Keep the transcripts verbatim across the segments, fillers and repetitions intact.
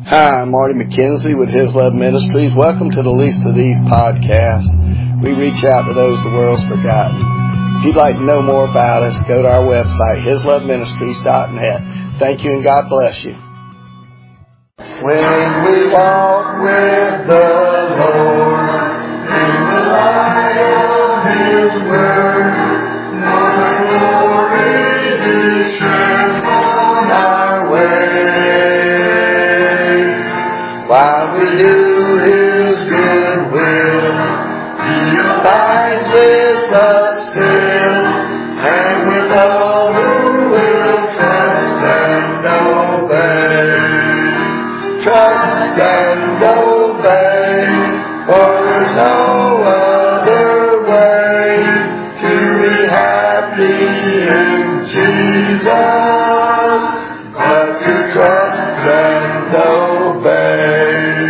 Hi, I'm Marty McKenzie with His Love Ministries. Welcome to the Least of These podcasts. We reach out to those the world's forgotten. If you'd like to know more about us, go to our website, his love ministries dot net. Thank you and God bless you. When we walk with the Lord in the light of His word, knowing glory He sheds on our way. While we do His good will, He abides with us still, and with all who will trust and obey. Trust and obey, for there's no other way to be happy in Jesus but to trust and obey.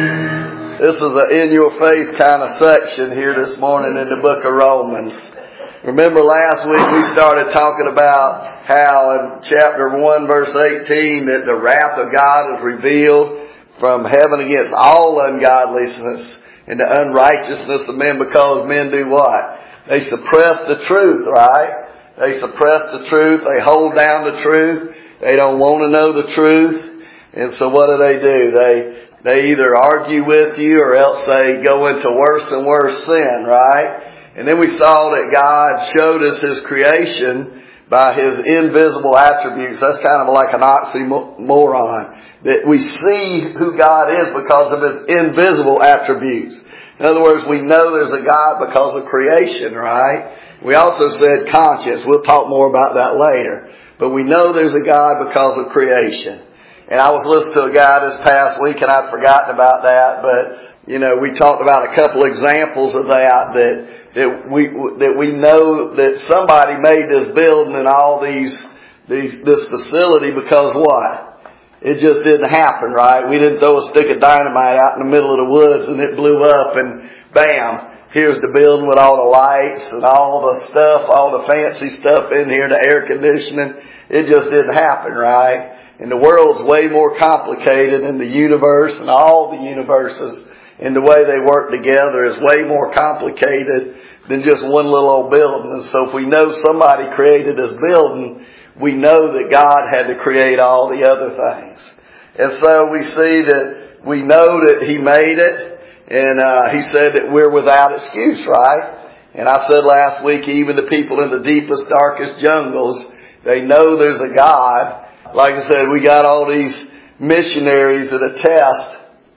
This is an in-your-face kind of section here this morning in the book of Romans. Remember last week we started talking about how in chapter one verse eighteen that the wrath of God is revealed from heaven against all ungodliness and the unrighteousness of men, because men do what? They suppress the truth, right? They suppress the truth. They hold down the truth. They don't want to know the truth. And so what do they do? They they either argue with you or else they go into worse and worse sin, right? And then we saw that God showed us His creation by His invisible attributes. That's kind of like an oxymoron. That we see who God is because of His invisible attributes. In other words, we know there's a God because of creation, right? We also said conscience. We'll talk more about that later. But we know there's a God because of creation. And I was listening to a guy this past week and I'd forgotten about that. But, you know, we talked about a couple examples of that, that, that we, that we know that somebody made this building and all these, these, this facility because what? It just didn't happen, right? We didn't throw a stick of dynamite out in the middle of the woods and it blew up and bam, here's the building with all the lights and all the stuff, all the fancy stuff in here, the air conditioning. It just didn't happen, right? And the world's way more complicated, and the universe and all the universes and the way they work together is way more complicated than just one little old building. And so if we know somebody created this building, we know that God had to create all the other things. And so we see that we know that He made it. And uh, He said that we're without excuse, right? And I said last week, even the people in the deepest, darkest jungles, they know there's a God. Like I said, we got all these missionaries that attest,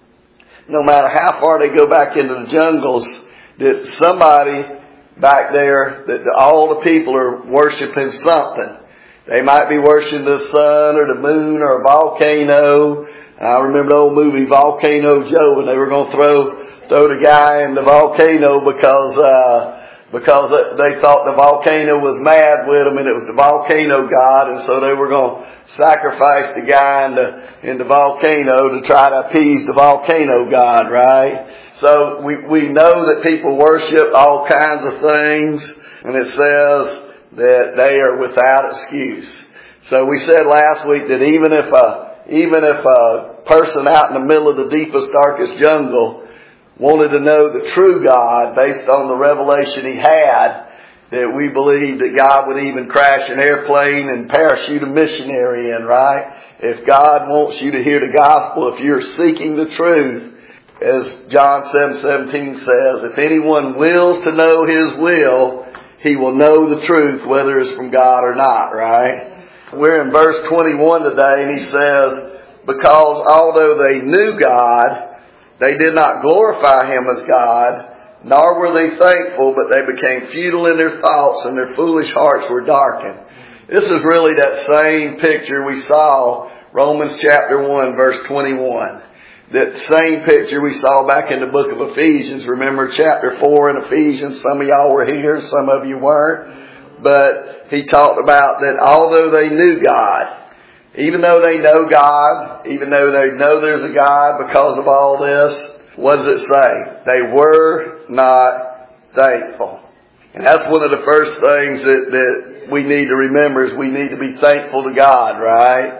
no matter how far they go back into the jungles, that somebody back there, that all the people are worshiping something. They might be worshiping the sun or the moon or a volcano. I remember the old movie Volcano Joe, and they were going to throw throw the guy in the volcano because uh because they thought the volcano was mad with them, and it was the volcano god, and so they were going to sacrifice the guy in the in the volcano to try to appease the volcano god, right? So we we know that people worship all kinds of things, and it says that they are without excuse. So we said last week that even if a, even if a person out in the middle of the deepest, darkest jungle wanted to know the true God based on the revelation he had, that we believe that God would even crash an airplane and parachute a missionary in, right? If God wants you to hear the gospel, if you're seeking the truth, as John seven seventeen says, if anyone wills to know His will, he will know the truth, whether it's from God or not, right? We're in verse twenty-one today, and he says, because although they knew God, they did not glorify Him as God, nor were they thankful, but they became futile in their thoughts, and their foolish hearts were darkened. This is really that same picture we saw, Romans chapter one, verse twenty-one. That same picture we saw back in the book of Ephesians. Remember chapter four in Ephesians? Some of y'all were here, some of you weren't. But he talked about that although they knew God, even though they know God, even though they know there's a God because of all this, what does it say? They were not thankful. And that's one of the first things that, that we need to remember is we need to be thankful to God, right?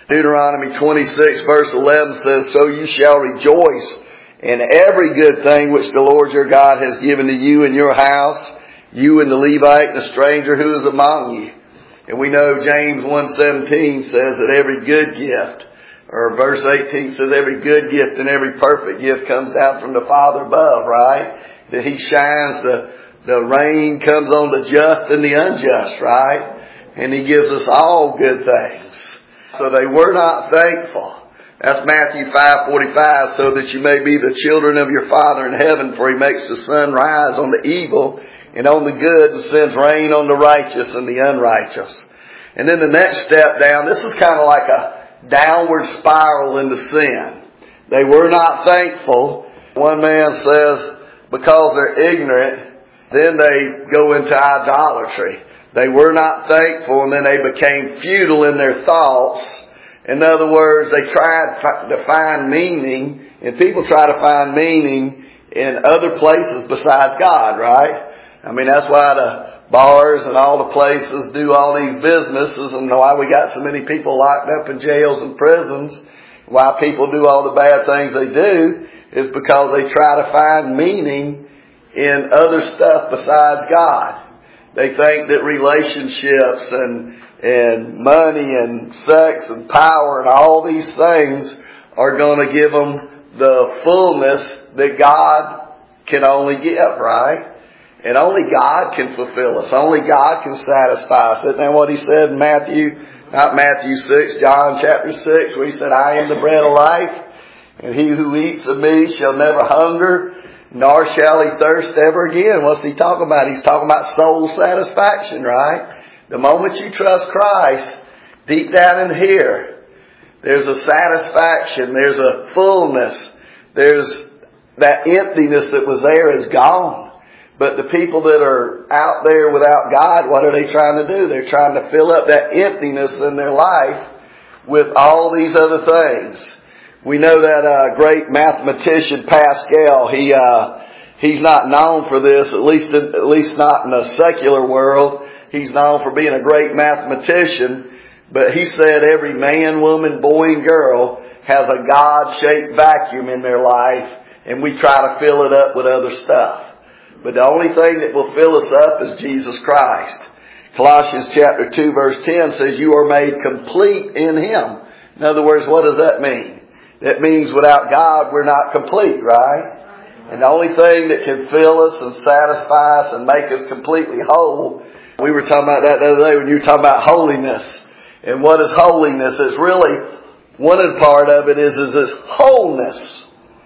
Deuteronomy twenty-six verse eleven says, "So you shall rejoice in every good thing which the Lord your God has given to you in your house, you and the Levite and the stranger who is among you." And we know James one seventeen says that every good gift, or verse eighteen says every good gift and every perfect gift comes down from the Father above, right? That He shines, the, the rain comes on the just and the unjust, right? And He gives us all good things. So they were not thankful. That's Matthew five forty-five, "So that you may be the children of your Father in heaven, for He makes the sun rise on the evil and on the good, and sends rain on the righteous and the unrighteous." And then the next step down, this is kind of like a downward spiral into sin. They were not thankful. One man says, because they're ignorant, then they go into idolatry. They were not thankful, and then they became futile in their thoughts. In other words, they tried to find meaning, and people try to find meaning in other places besides God, right? I mean, that's why the bars and all the places do all these businesses, and why we got so many people locked up in jails and prisons, why people do all the bad things they do, is because they try to find meaning in other stuff besides God. They think that relationships and and money and sex and power and all these things are going to give them the fullness that God can only give, right? And only God can fulfill us. Only God can satisfy us. Isn't that what He said in Matthew, not Matthew six, John chapter six, where He said, "I am the bread of life, and he who eats of me shall never hunger, nor shall he thirst ever again." What's He talking about? He's talking about soul satisfaction, right? The moment you trust Christ, deep down in here, there's a satisfaction, there's a fullness, there's that emptiness that was there is gone. But the people that are out there without God, what are they trying to do? They're trying to fill up that emptiness in their life with all these other things. We know that uh, great mathematician Pascal, he uh, he's not known for this, at least in, at least not in the secular world. He's known for being a great mathematician, but he said every man, woman, boy, and girl has a God-shaped vacuum in their life, and we try to fill it up with other stuff. But the only thing that will fill us up is Jesus Christ. Colossians chapter two verse ten says, "You are made complete in Him." In other words, what does that mean? That means without God we're not complete, right? And the only thing that can fill us and satisfy us and make us completely whole, we were talking about that the other day when you were talking about holiness. And what is holiness? It's really, one part of it is, is this wholeness.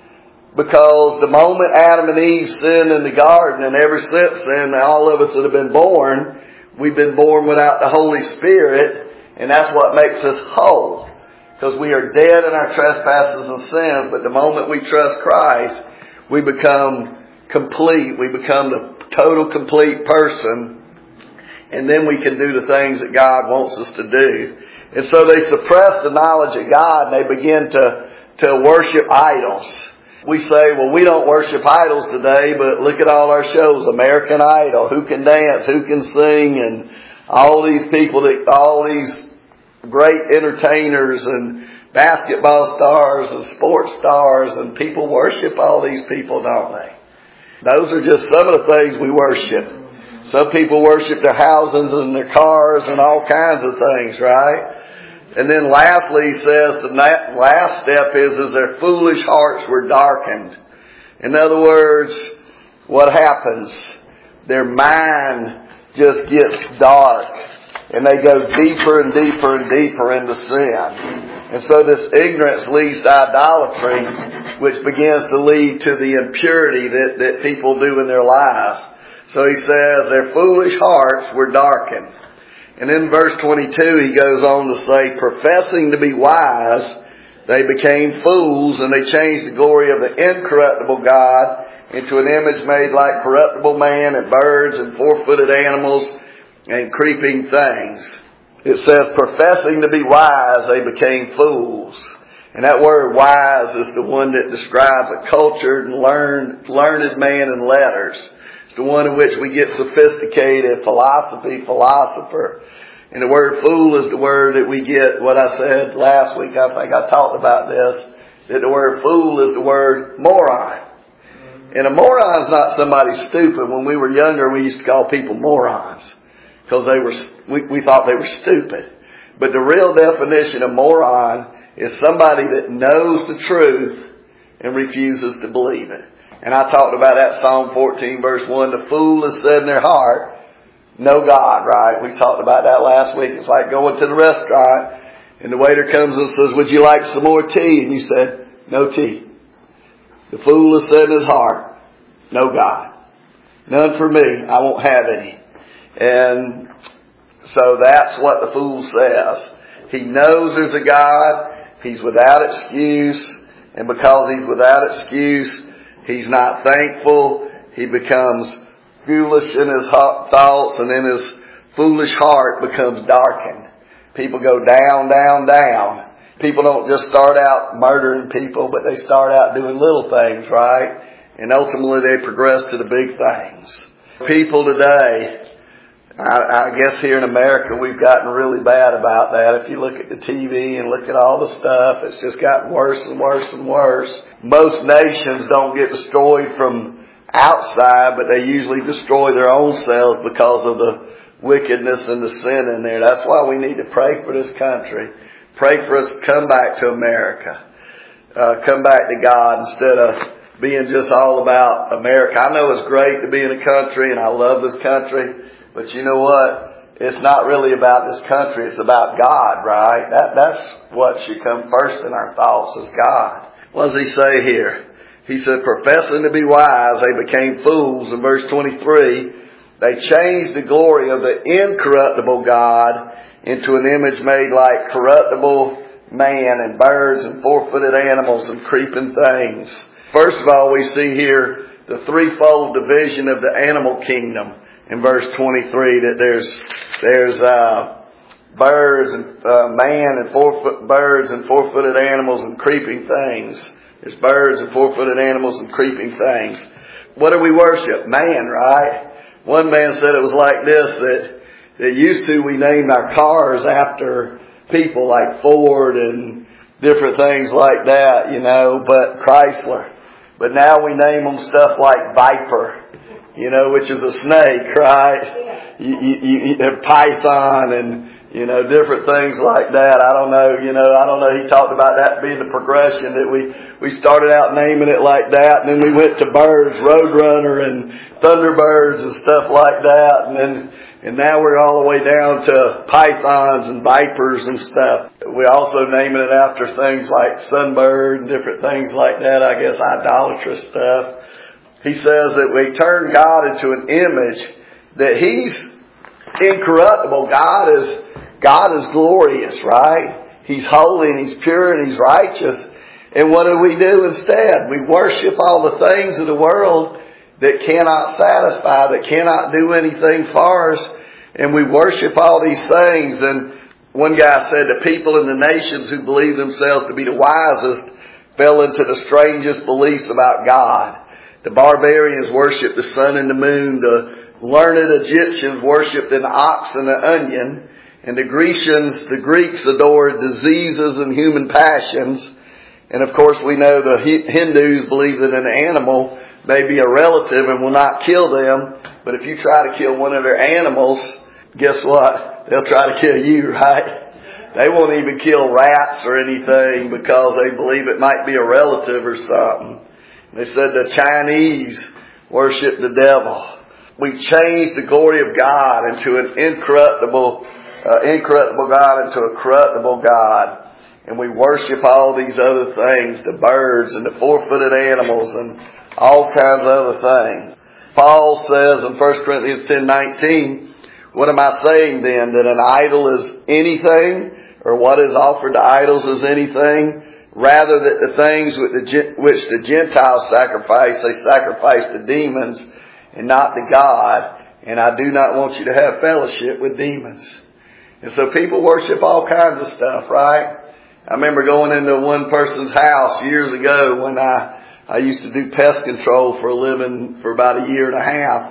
Because the moment Adam and Eve sinned in the garden, and ever since then, all of us that have been born, we've been born without the Holy Spirit, and that's what makes us whole. Because we are dead in our trespasses and sins, but the moment we trust Christ, we become complete. We become the total complete person, and then we can do the things that God wants us to do. And so they suppress the knowledge of God, and they begin to, to worship idols. We say, well, we don't worship idols today, but look at all our shows. American Idol, who can dance, who can sing, and all these people, that, all these great entertainers and basketball stars and sports stars, and people worship all these people, don't they? Those are just some of the things we worship. Some people worship their houses and their cars and all kinds of things, right? And then lastly, he says the last step is, is their foolish hearts were darkened. In other words, what happens? Their mind just gets dark, and they go deeper and deeper and deeper into sin. And so this ignorance leads to idolatry, which begins to lead to the impurity that, that people do in their lives. So he says their foolish hearts were darkened. And in verse twenty-two, he goes on to say, professing to be wise, they became fools, and they changed the glory of the incorruptible God into an image made like corruptible man and birds and four-footed animals and creeping things. It says, professing to be wise, they became fools. And that word wise is the one that describes a cultured and learned, learned man in letters. It's the one in which we get sophisticated, philosophy, philosopher. And the word fool is the word that we get, what I said last week, I think I talked about this, that the word fool is the word moron. And a moron is not somebody stupid. When we were younger, we used to call people morons because they were, we, we thought they were stupid. But the real definition of moron is somebody that knows the truth and refuses to believe it. And I talked about that Psalm fourteen verse one. The fool has said in their heart, no God, right? We talked about that last week. It's like going to the restaurant and the waiter comes and says, would you like some more tea? And you said, no tea. The fool has said in his heart, no God. None for me. I won't have any. And so that's what the fool says. He knows there's a God. He's without excuse. And because he's without excuse, he's not thankful. He becomes foolish in his thoughts, and in his foolish heart becomes darkened. People go down, down, down. People don't just start out murdering people, but they start out doing little things, right? And ultimately they progress to the big things. People today, I, I guess here in America we've gotten really bad about that. If you look at the T V and look at all the stuff, it's just gotten worse and worse and worse. Most nations don't get destroyed from outside, but they usually destroy their own selves because of the wickedness and the sin in there. That's why we need to pray for this country. Pray for us to come back to America. Uh, come back to God instead of being just all about America. I know it's great to be in a country and I love this country, but you know what? It's not really about this country. It's about God, right? That, that's what should come first in our thoughts is God. What does he say here? He said, professing to be wise, they became fools. In verse twenty-three, they changed the glory of the incorruptible God into an image made like corruptible man and birds and four-footed animals and creeping things. First of all, we see here the threefold division of the animal kingdom in verse twenty-three, that there's there's uh, birds and uh, man and four-foot birds and four-footed animals and creeping things. There's birds and four-footed animals and creeping things. What do we worship? Man, right? One man said it was like this, that, that used to we named our cars after people like Ford and different things like that, you know, but Chrysler. But now we name them stuff like Viper, you know, which is a snake, right? You, you, you have Python and, you know, different things like that. I don't know, you know, I don't know. He talked about that being the progression that we, we started out naming it like that. And then we went to birds, Roadrunner and Thunderbirds and stuff like that. And then, and now we're all the way down to pythons and vipers and stuff. We're also naming it after things like Sunbird and different things like that. I guess idolatrous stuff. He says that we turn God into an image that He's incorruptible. God is God is glorious, right? He's holy and He's pure and He's righteous. And what do we do instead? We worship all the things of the world that cannot satisfy, that cannot do anything for us. And we worship all these things. And one guy said the people in the nations who believe themselves to be the wisest fell into the strangest beliefs about God. The barbarians worshiped the sun and the moon. The learned Egyptians worshipped an ox and an onion. And the Grecians, the Greeks adored diseases and human passions. And of course we know the Hindus believe that an animal may be a relative and will not kill them. But if you try to kill one of their animals, guess what? They'll try to kill you, right? They won't even kill rats or anything because they believe it might be a relative or something. They said the Chinese worship the devil. We changed the glory of God into an incorruptible Uh, incorruptible God into a corruptible God. And we worship all these other things, the birds and the four-footed animals and all kinds of other things. Paul says in First Corinthians ten nineteen, what am I saying then? That an idol is anything? Or what is offered to idols is anything? Rather that the things which the Gentiles sacrifice, they sacrifice to demons and not to God. And I do not want you to have fellowship with demons. And so people worship all kinds of stuff, right? I remember going into one person's house years ago when I, I used to do pest control for a living for about a year and a half.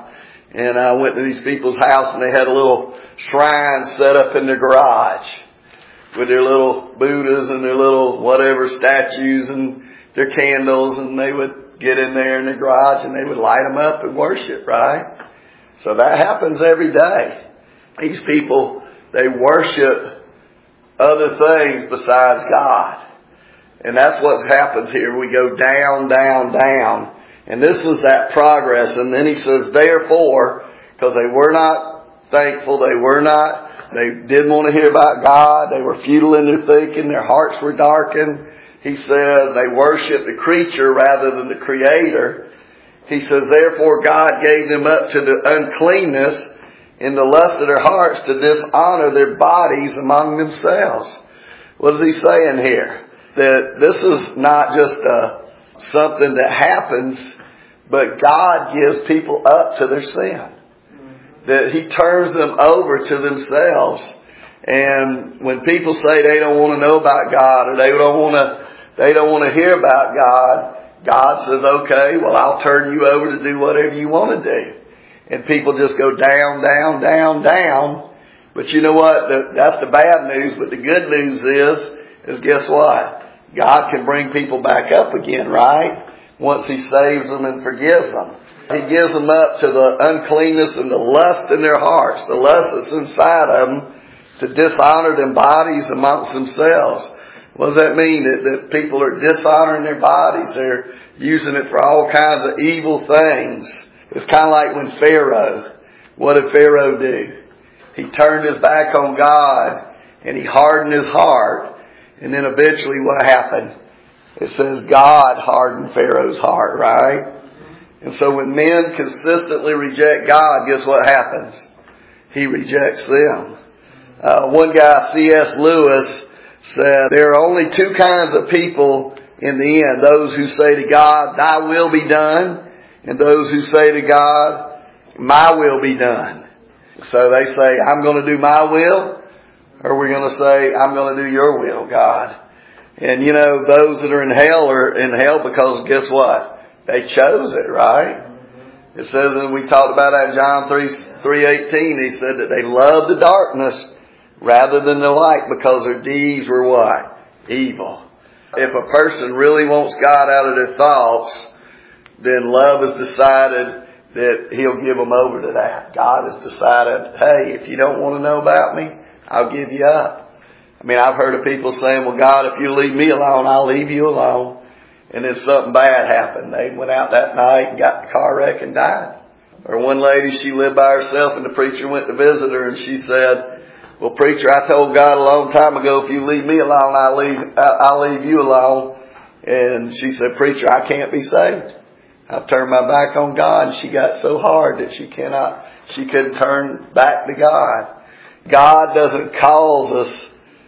And I went to these people's house and they had a little shrine set up in their garage with their little Buddhas and their little whatever statues and their candles, and they would get in there in the garage and they would light them up and worship, right? So that happens every day. These people, they worship other things besides God. And that's what happens here. We go down, down, down. And this is that progress. And then he says, therefore, because they were not thankful, they were not, they didn't want to hear about God, they were futile in their thinking, their hearts were darkened. He says they worshiped the creature rather than the Creator. He says, therefore God gave them up to the uncleanness in the lust of their hearts to dishonor their bodies among themselves. What is he saying here? That this is not just a, something that happens, but God gives people up to their sin. That He turns them over to themselves. And when people say they don't want to know about God, or they don't want to, they don't want to hear about God, God says, okay, well, I'll turn you over to do whatever you want to do. And people just go down, down, down, down. But you know what? The, that's the bad news. But the good news is, is guess what? God can bring people back up again, right? Once He saves them and forgives them. He gives them up to the uncleanness and the lust in their hearts, the lust that's inside of them, to dishonor their bodies amongst themselves. What does that mean? That, that people are dishonoring their bodies. They're using it for all kinds of evil things. It's kind of like when Pharaoh, what did Pharaoh do? He turned his back on God and he hardened his heart. And then eventually what happened? It says God hardened Pharaoh's heart, right? And so when men consistently reject God, guess what happens? He rejects them. Uh, one guy, C S Lewis, said there are only two kinds of people in the end. Those who say to God, thy will be done. And those who say to God, my will be done. So they say, I'm going to do my will. Or we're going to say, I'm going to do your will, God. And you know, those that are in hell are in hell because guess what? They chose it, right? It says, and we talked about that in John three eighteen. He said that they loved the darkness rather than the light because their deeds were what? Evil. If a person really wants God out of their thoughts, then love has decided that He'll give them over to that. God has decided, hey, if you don't want to know about me, I'll give you up. I mean, I've heard of people saying, well, God, if you leave me alone, I'll leave you alone. And then something bad happened. They went out that night and got in a car wreck and died. Or one lady, she lived by herself and the preacher went to visit her and she said, well, preacher, I told God a long time ago, if you leave me alone, I'll leave, I'll leave you alone. And she said, preacher, I can't be saved. I've turned my back on God. And she got so hard that she cannot, she couldn't turn back to God. God doesn't cause us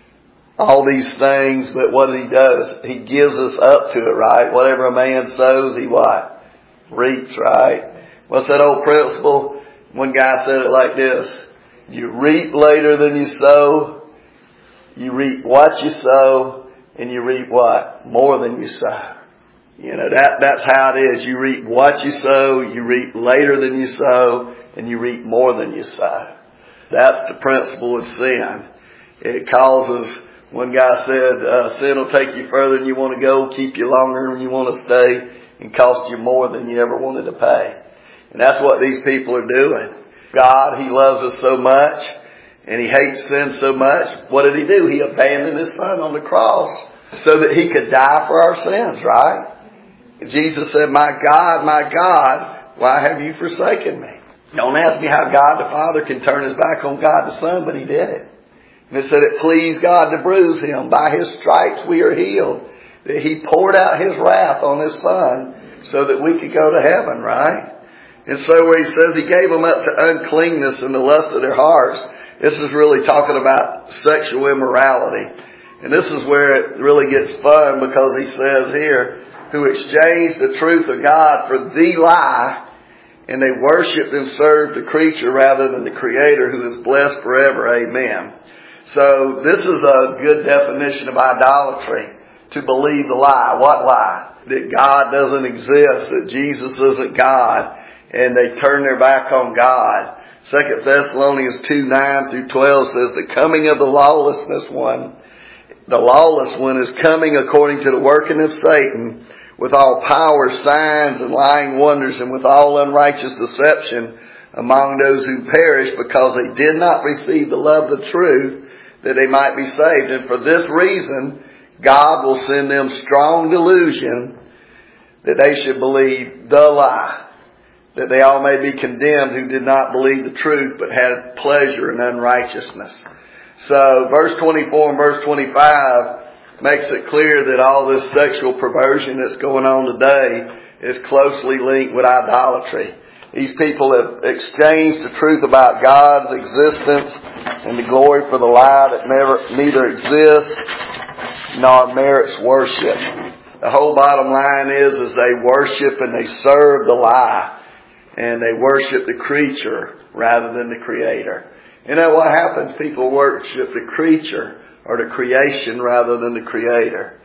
all these things, but what He does, He gives us up to it, right? Whatever a man sows, he what? Reaps, right? What's that old principle? One guy said it like this. You reap later than you sow. You reap what you sow. And you reap what? More than you sow. You know, that, that's how it is. You reap what you sow. You reap later than you sow. And you reap more than you sow. That's the principle of sin. It causes, one guy said, uh, sin will take you further than you want to go, keep you longer than you want to stay, and cost you more than you ever wanted to pay. And that's what these people are doing. God, He loves us so much, and He hates sin so much. What did He do? He abandoned His Son on the cross so that He could die for our sins, right? Jesus said, my God, my God, why have you forsaken me? Don't ask me how God the Father can turn His back on God the Son, but He did it. And it said it pleased God to bruise Him. By His stripes we are healed. That He poured out His wrath on His Son so that we could go to heaven, right? And so where He says He gave them up to uncleanness and the lust of their hearts, this is really talking about sexual immorality. And this is where it really gets fun because He says here, who exchanged the truth of God for the lie, and they worshiped and served the creature rather than the Creator who is blessed forever. Amen. So this is a good definition of idolatry. To believe the lie. What lie? That God doesn't exist. That Jesus isn't God. and they turn their back on God. Second Thessalonians two, nine through twelve says, the coming of the lawlessness one, the lawless one is coming according to the working of Satan, with all power, signs, and lying wonders, and with all unrighteous deception among those who perish, because they did not receive the love of the truth, that they might be saved. And for this reason, God will send them strong delusion, that they should believe the lie, that they all may be condemned who did not believe the truth, but had pleasure in unrighteousness. So verse twenty-four and verse twenty-five makes it clear that all this sexual perversion that's going on today is closely linked with idolatry. These people have exchanged the truth about God's existence and the glory for the lie that never, neither exists nor merits worship. The whole bottom line is, is they worship and they serve the lie, and they worship the creature rather than the Creator. You know what happens? People worship the creature or the creation rather than the Creator.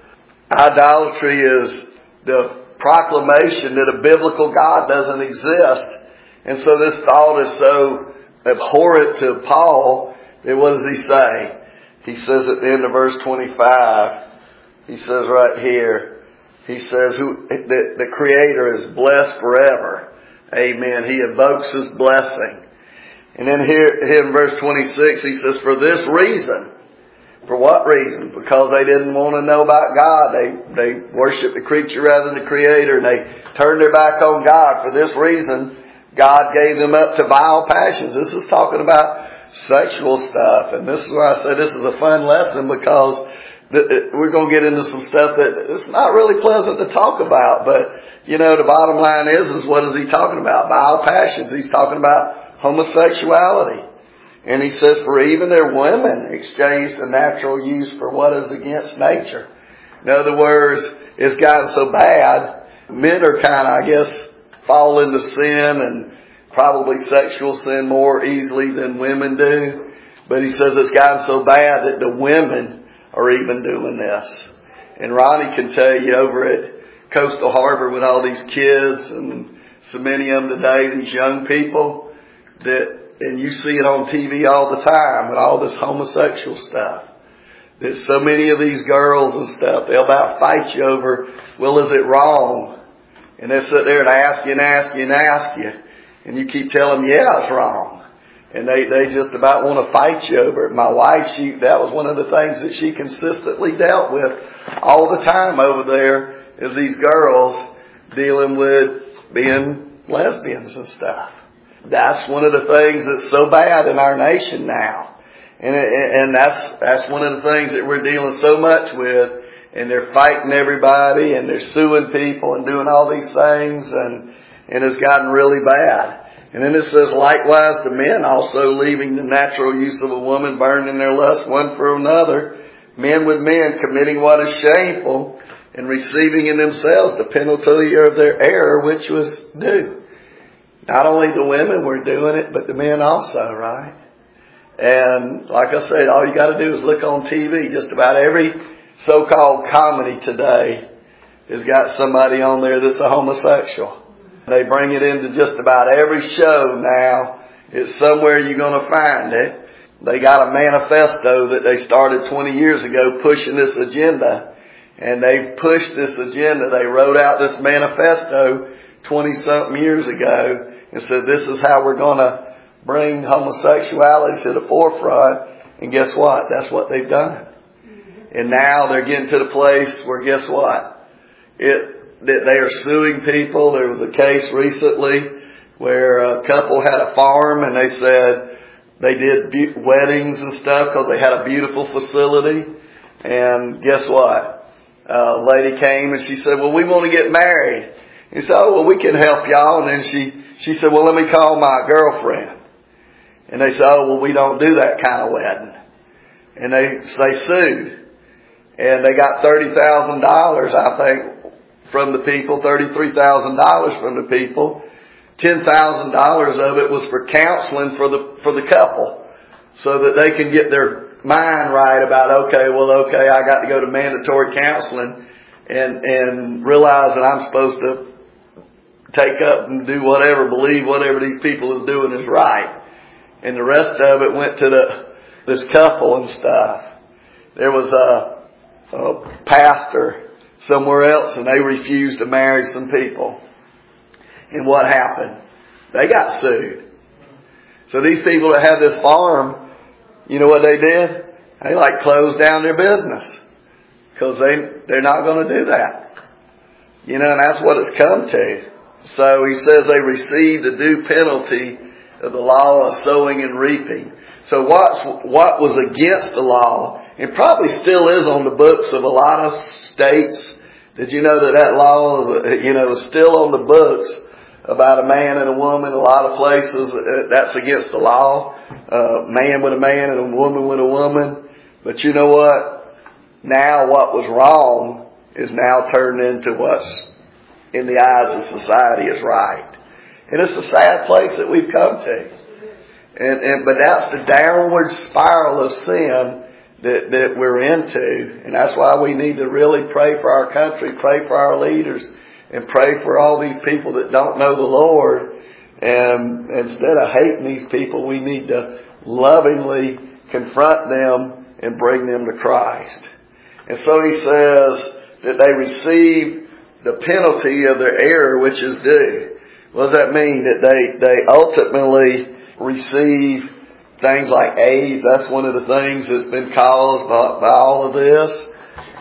Idolatry is the proclamation that a biblical God doesn't exist. And so this thought is so abhorrent to Paul that what does he say? He says at the end of verse twenty-five, he says right here, he says who the, the Creator is blessed forever. Amen. He evokes His blessing. And then here, here in verse twenty-six, he says, for this reason. For what reason? Because they didn't want to know about God. They, they worshiped the creature rather than the Creator, and they turned their back on God. For this reason, God gave them up to vile passions. This is talking about sexual stuff. And this is why I say this is a fun lesson, because we're going to get into some stuff that it's not really pleasant to talk about. But, you know, the bottom line is, is what is he talking about? Vile passions. He's talking about homosexuality. And he says, for even their women exchanged the natural use for what is against nature. In other words, it's gotten so bad, men are kind of, I guess, fall into sin, and probably sexual sin more easily than women do. But he says it's gotten so bad that the women are even doing this. And Ronnie can tell you over at Coastal Harbor with all these kids, and so many of them today, these young people, that, and you see it on T V all the time with all this homosexual stuff. That so many of these girls and stuff, they'll about fight you over, well, is it wrong? And they'll sit there and ask you and ask you and ask you. And you keep telling them, yeah, it's wrong. And they, they just about want to fight you over it. My wife, she, that was one of the things that she consistently dealt with all the time over there, is these girls dealing with being lesbians and stuff. That's one of the things that's so bad in our nation now. And, and that's, that's one of the things that we're dealing so much with. And they're fighting everybody, and they're suing people and doing all these things, and, and it's gotten really bad. And then it says, likewise the men also, leaving the natural use of a woman, burning their lust one for another, men with men, committing what is shameful, and receiving in themselves the penalty of their error, which was due. Not only the women were doing it, but the men also, right? And like I said, all you got to do is look on T V. Just about every so-called comedy today has got somebody on there that's a homosexual. They bring it into just about every show now. It's somewhere you're going to find it. They got a manifesto that they started twenty years ago pushing this agenda. And they've pushed this agenda. They wrote out this manifesto twenty-something years ago and said, this is how we're going to bring homosexuality to the forefront. And guess what? That's what they've done. And now they're getting to the place where, guess what? It, that they are suing people. There was a case recently where a couple had a farm, and they said they did be- weddings and stuff because they had a beautiful facility. And guess what? A lady came and she said, well, we want to get married. He said, oh, well, we can help y'all. And then she, she said, well, let me call my girlfriend. And they said, oh, well, we don't do that kind of wedding. And they, they sued. And they got thirty thousand dollars, I think, from the people, thirty-three thousand dollars from the people. ten thousand dollars of it was for counseling for the, for the couple, so that they can get their mind right about, okay, well, okay, I got to go to mandatory counseling and, and realize that I'm supposed to take up and do whatever, believe whatever these people is doing is right. And the rest of it went to the this couple and stuff. There was a, a pastor somewhere else, and they refused to marry some people. And what happened? They got sued. So these people that had this farm, you know what they did? They like closed down their business. Because they, they're not going to do that. You know, and that's what it's come to. So he says they received the due penalty of the law of sowing and reaping. So what's, what was against the law, and probably still is on the books of a lot of states. Did you know that that law is, you know, is still on the books about a man and a woman? A lot of places that's against the law. Uh, man with a man and a woman with a woman. But you know what? Now what was wrong is now turned into what's in the eyes of society is right. And it's a sad place that we've come to. And, and but that's the downward spiral of sin that, that we're into. And that's why we need to really pray for our country, pray for our leaders, and pray for all these people that don't know the Lord. And instead of hating these people, we need to lovingly confront them and bring them to Christ. And so he says that they receive the penalty of their error, which is due. What does that mean? That they, they ultimately receive things like AIDS. That's one of the things that's been caused by, by all of this.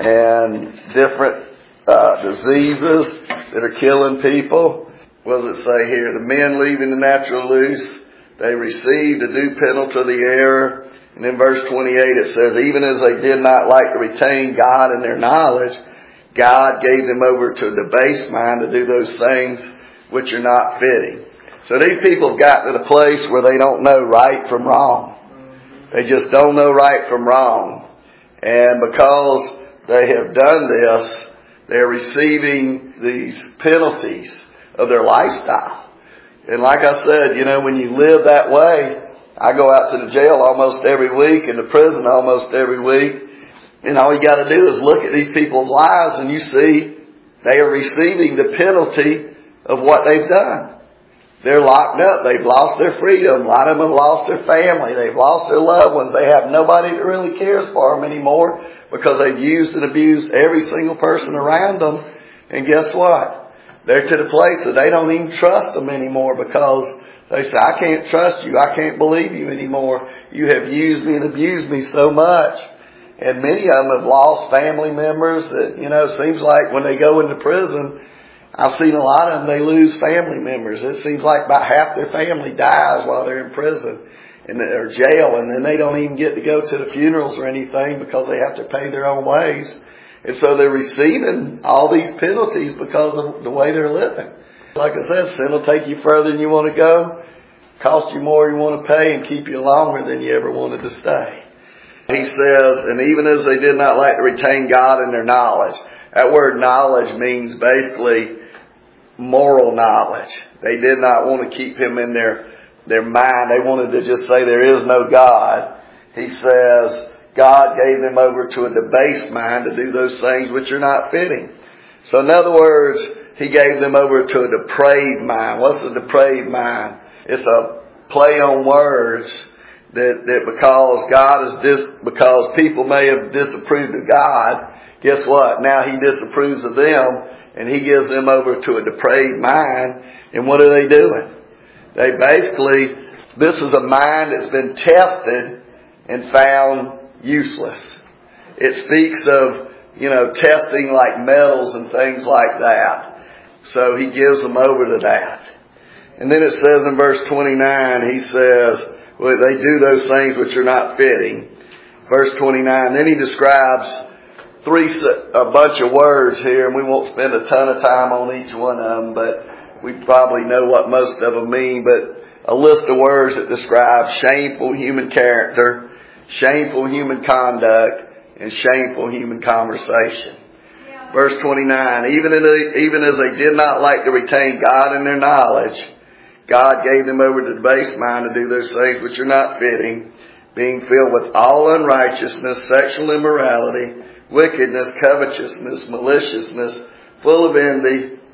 And different uh, diseases that are killing people. What does it say here? The men leaving the natural loose, they received the due penalty of the error. And in verse twenty-eight it says, even as they did not like to retain God in their knowledge, God gave them over to a debased mind to do those things which are not fitting. So these people have got to the place where they don't know right from wrong. They just don't know right from wrong. And because they have done this, they're receiving these penalties of their lifestyle. And like I said, you know, when you live that way, I go out to the jail almost every week and the prison almost every week. And all you got to do is look at these people's lives and you see they are receiving the penalty of what they've done. They're locked up. They've lost their freedom. A lot of them have lost their family. They've lost their loved ones. They have nobody that really cares for them anymore because they've used and abused every single person around them. And guess what? They're to the place that they don't even trust them anymore because they say, I can't trust you. I can't believe you anymore. You have used me and abused me so much. And many of them have lost family members that, you know, it seems like when they go into prison, I've seen a lot of them, they lose family members. It seems like about half their family dies while they're in prison and or jail, and then they don't even get to go to the funerals or anything because they have to pay their own ways. And so they're receiving all these penalties because of the way they're living. Like I said, sin will take you further than you want to go, cost you more than you want to pay, and keep you longer than you ever wanted to stay. He says, and even as they did not like to retain God in their knowledge. That word knowledge means basically moral knowledge. They did not want to keep Him in their, their mind. They wanted to just say there is no God. He says, God gave them over to a debased mind to do those things which are not fitting. So in other words, He gave them over to a depraved mind. What's a depraved mind? It's a play on words that, that because God is dis, because people may have disapproved of God, guess what? Now He disapproves of them and He gives them over to a depraved mind. And what are they doing? They basically, this is a mind that's been tested and found useless. It speaks of, you know, testing like metals and things like that. So He gives them over to that. And then it says in verse twenty-nine, He says, well, they do those things which are not fitting. Verse twenty-nine, then He describes three, a bunch of words here, and we won't spend a ton of time on each one of them, but we probably know what most of them mean. But a list of words that describe shameful human character, shameful human conduct, and shameful human conversation. Yeah. Verse twenty-nine, even as, they, even as they did not like to retain God in their knowledge, God gave them over to the base mind to do those things which are not fitting, being filled with all unrighteousness, sexual immorality, wickedness, covetousness, maliciousness, full of envy,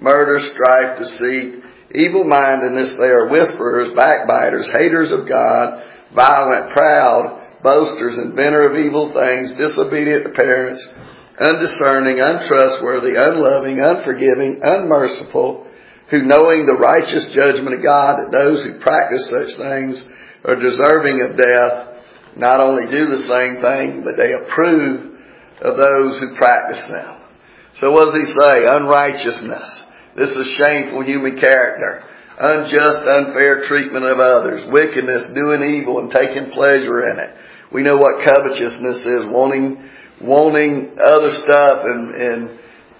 murder, strife, deceit, evil-mindedness. They are whisperers, backbiters, haters of God, violent, proud, boasters, inventor of evil things, disobedient to parents, undiscerning, untrustworthy, unloving, unforgiving, unmerciful, who knowing the righteous judgment of God, that those who practice such things are deserving of death, not only do the same thing, but they approve of those who practice them. So what does he say? Unrighteousness. This is shameful human character. Unjust, unfair treatment of others. Wickedness, doing evil and taking pleasure in it. We know what covetousness is. Wanting, wanting other stuff and, and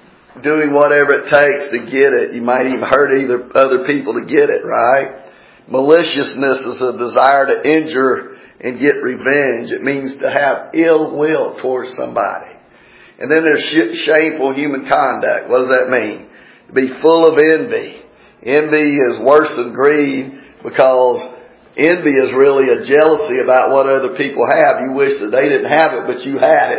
doing whatever it takes to get it. You might even hurt either other people to get it, right? Maliciousness is a desire to injure and get revenge. It means to have ill will towards somebody. And then there's shameful human conduct. What does that mean? To be full of envy. Envy is worse than greed, because envy is really a jealousy about what other people have. You wish that they didn't have it, but you had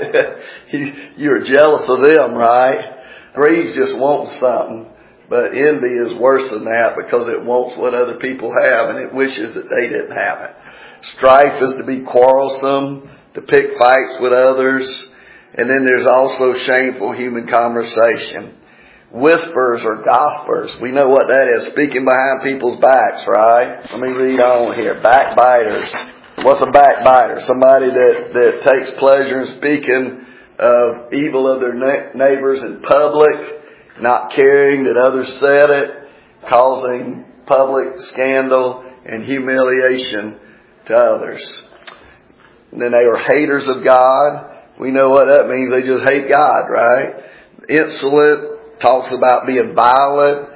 it. You're jealous of them, right? Greed just wants something, but envy is worse than that, because it wants what other people have and it wishes that they didn't have it. Strife is to be quarrelsome, to pick fights with others. And then there's also shameful human conversation. Whisperers or gossipers. We know what that is. Speaking behind people's backs, right? Let me read on here. Backbiters. What's a backbiter? Somebody that, that takes pleasure in speaking of evil of their na- neighbors in public, not caring that others said it, causing public scandal and humiliation to others. And then they are haters of God. We know what that means. They just hate God, right? Insolent talks about being violent.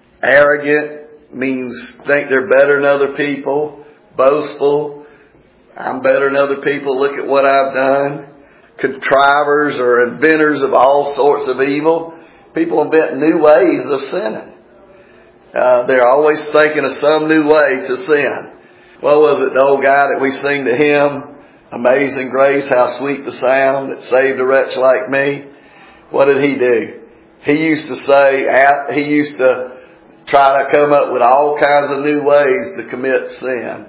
Arrogant means think they're better than other people. Boastful. I'm better than other people. Look at what I've done. Contrivers or inventors of all sorts of evil. People invent new ways of sinning. Uh, they're always thinking of some new way to sin. What was it, the old guy that we sing to him? Amazing grace, how sweet the sound that saved a wretch like me. What did he do? He used to say, he used to try to come up with all kinds of new ways to commit sin.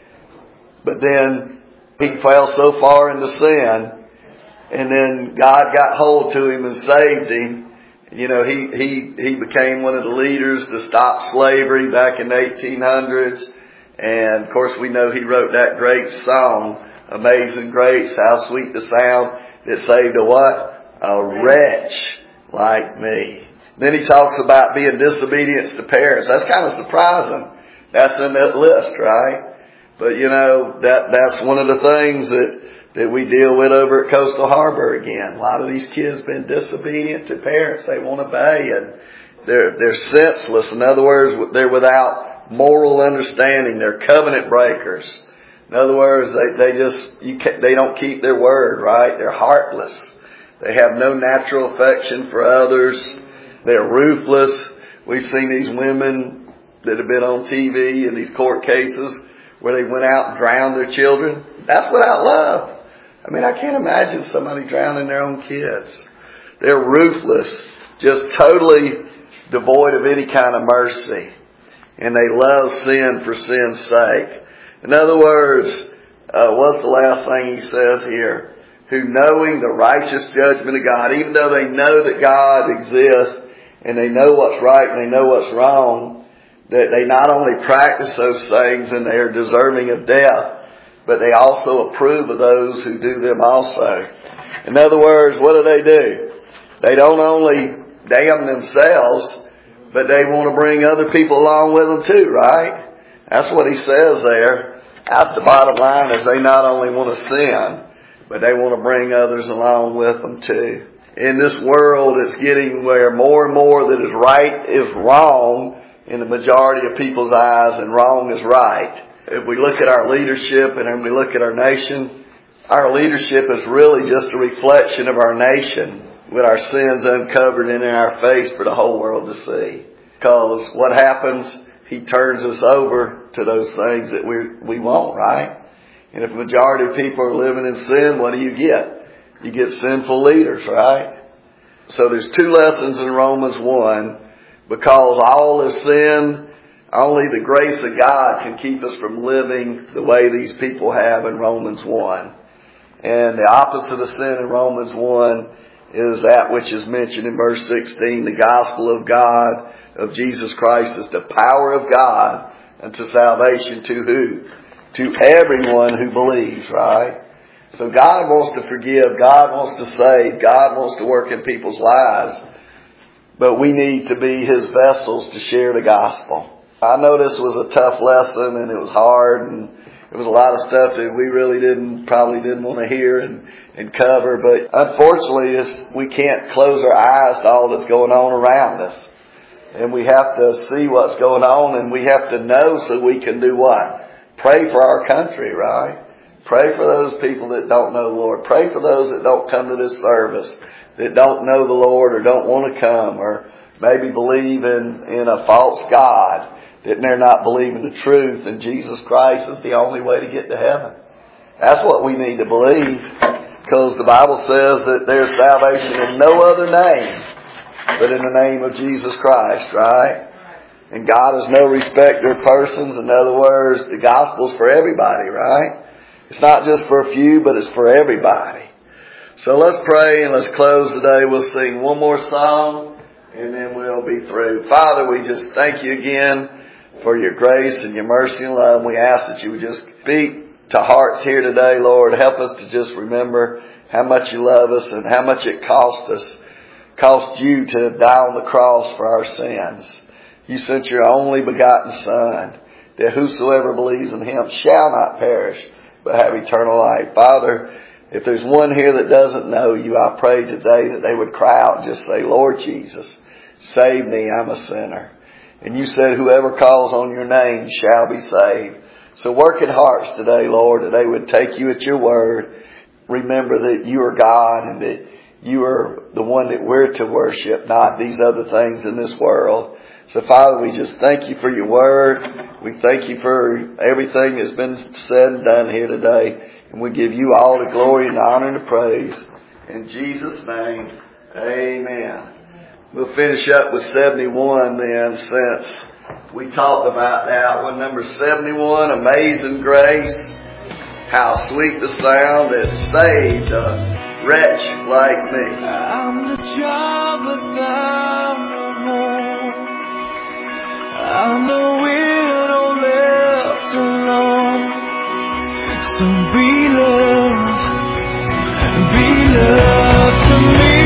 But then he fell so far into sin, and then God got hold to him and saved him. You know, he, he, he became one of the leaders to stop slavery back in the eighteen hundreds. And of course we know he wrote that great song, Amazing Grace, how sweet the sound that saved a what? A wretch like me. Then he talks about being disobedient to parents. That's kind of surprising. That's in that list, right? But you know, that, that's one of the things that, that we deal with over at Coastal Harbor again. A lot of these kids have been disobedient to parents. They won't obey, and they're, they're senseless. In other words, they're without moral understanding. They're covenant breakers. In other words, they, they just, you can't, they don't keep their word, right? They're heartless. They have no natural affection for others. They're ruthless. We've seen these women that have been on T V in these court cases where they went out and drowned their children. That's without love. I mean, I can't imagine somebody drowning their own kids. They're ruthless, just totally devoid of any kind of mercy. And they love sin for sin's sake. In other words, uh, what's the last thing he says here? Who knowing the righteous judgment of God, even though they know that God exists and they know what's right and they know what's wrong, that they not only practice those things and they are deserving of death, but they also approve of those who do them also. In other words, what do they do? They don't only damn themselves, but they want to bring other people along with them too, right? That's what he says there. That's the bottom line, is they not only want to sin, but they want to bring others along with them too. In this world, it's getting where more and more that is right is wrong in the majority of people's eyes, and wrong is right. If we look at our leadership and then we look at our nation, our leadership is really just a reflection of our nation, with our sins uncovered and in our face for the whole world to see. Because what happens, he turns us over to those things that we we want, right? And if the majority of people are living in sin, what do you get? You get sinful leaders, right? So there's two lessons in Romans one because all is sin. Only the grace of God can keep us from living the way these people have in Romans one. And the opposite of sin in Romans one is that which is mentioned in verse sixteen. The gospel of God, of Jesus Christ, is the power of God unto salvation to who? To everyone who believes, right? So God wants to forgive. God wants to save. God wants to work in people's lives. But we need to be His vessels to share the gospel. I know this was a tough lesson, and it was hard, and it was a lot of stuff that we really didn't, probably didn't want to hear and, and cover. But unfortunately, it's, we can't close our eyes to all that's going on around us. And we have to see what's going on, and we have to know so we can do what? Pray for our country, right? Pray for those people that don't know the Lord. Pray for those that don't come to this service, that don't know the Lord or don't want to come, or maybe believe in, in a false God, that they're not believing the truth, and Jesus Christ is the only way to get to heaven. That's what we need to believe, because the Bible says that there's salvation in no other name but in the name of Jesus Christ, right? And God is no respecter of persons. In other words, the gospel's for everybody, right? It's not just for a few, but it's for everybody. So let's pray and let's close today. We'll sing one more song and then we'll be through. Father, we just thank you again for your grace and your mercy and love. We ask that you would just speak to hearts here today, Lord. Help us to just remember how much you love us and how much it cost us, cost you to die on the cross for our sins. You sent your only begotten Son, that whosoever believes in Him shall not perish, but have eternal life. Father, if there's one here that doesn't know you, I pray today that they would cry out and just say, Lord Jesus, save me, I'm a sinner. And you said whoever calls on your name shall be saved. So work in hearts today, Lord, that they would take you at your word. Remember that you are God and that you are the one that we're to worship, not these other things in this world. So Father, we just thank you for your word. We thank you for everything that's been said and done here today. And we give you all the glory and the honor and the praise. In Jesus' name, amen. We'll finish up with seventy-one then, since we talked about that one. Number seventy-one, Amazing Grace. How sweet the sound that saved a wretch like me. I'm the child without a home. I'm the widow left alone. So be love, be love to me.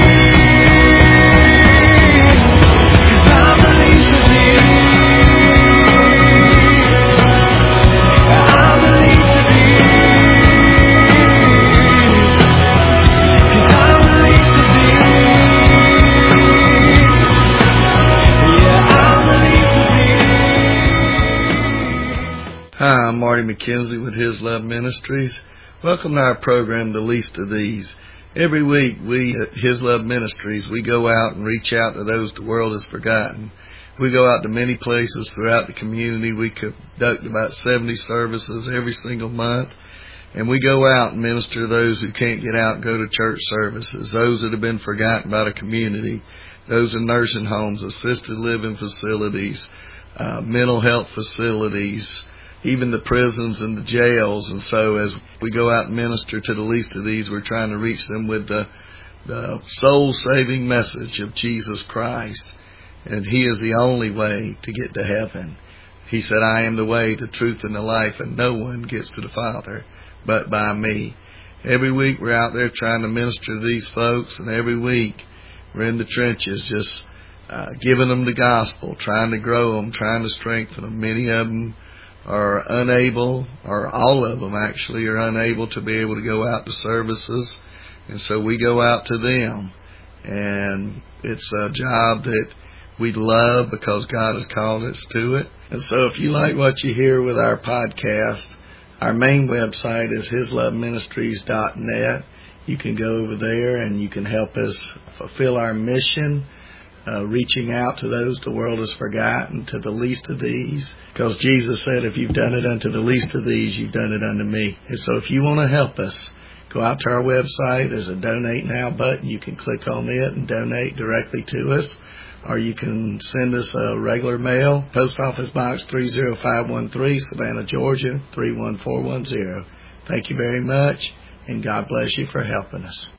Hi, I'm Marty McKenzie with His Love Ministries. Welcome to our program, The Least of These. Every week we at His Love Ministries, we go out and reach out to those the world has forgotten. We go out to many places throughout the community. We conduct about seventy services every single month. And we go out and minister to those who can't get out and go to church services, those that have been forgotten by the community, those in nursing homes, assisted living facilities, uh, mental health facilities, even the prisons and the jails. And so as we go out and minister to the least of these, we're trying to reach them with the, the soul-saving message of Jesus Christ. And He is the only way to get to heaven. He said, I am the way, the truth, and the life, and no one gets to the Father but by me. Every week we're out there trying to minister to these folks, and every week we're in the trenches just uh, giving them the gospel, trying to grow them, trying to strengthen them. Many of them are unable, or all of them actually are unable to be able to go out to services. And so we go out to them. And it's a job that we love because God has called us to it. And so if you like what you hear with our podcast, our main website is his love ministries dot net. You can go over there and you can help us fulfill our mission, Uh, reaching out to those the world has forgotten, to the least of these. Because Jesus said, if you've done it unto the least of these, you've done it unto me. And so if you want to help us, go out to our website. There's a Donate Now button. You can click on it and donate directly to us. or you can send us a regular mail, Post Office Box three oh five one three, Savannah, Georgia, three one four one zero. Thank you very much, and God bless you for helping us.